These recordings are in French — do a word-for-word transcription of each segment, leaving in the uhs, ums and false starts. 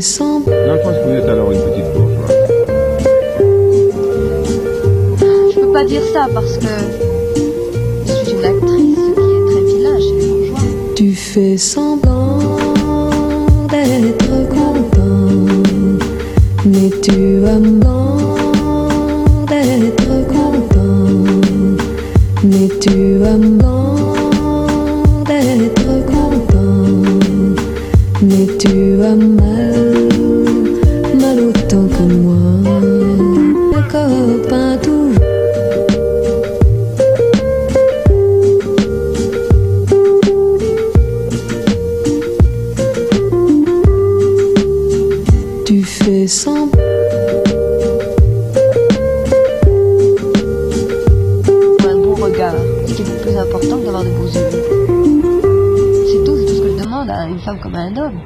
fais semblant. J'entends que vous êtes alors une petite bourgeoise. Je peux pas dire ça parce que je suis une actrice qui est très vilain chez les bourgeois. Tu fais semblant d'être content, mais tu as blanc d'être content, mais tu as blanc d'être content, mais tu as mal, mal autant que moi, le copain toujours. Tu fais semblant. Un bon regard, ce qui est beaucoup plus important que d'avoir de beaux yeux. C'est tout, c'est tout ce que je demande à une femme comme à un homme.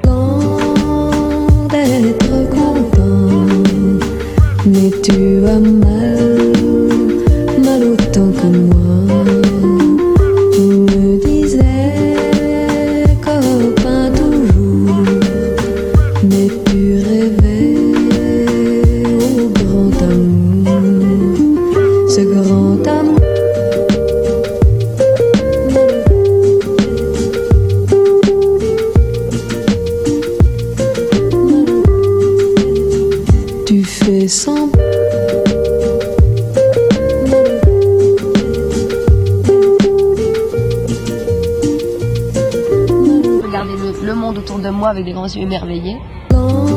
D'être content, mais tu as mal, mal autant que moi. Tu me disais copain toujours, mais tu rêvais au grand amour, ce grand amour. Tu fais semblant. Regardez le, le monde autour de moi avec des grands yeux émerveillés.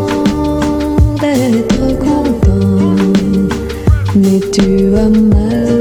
D'être content, mais tu as mal.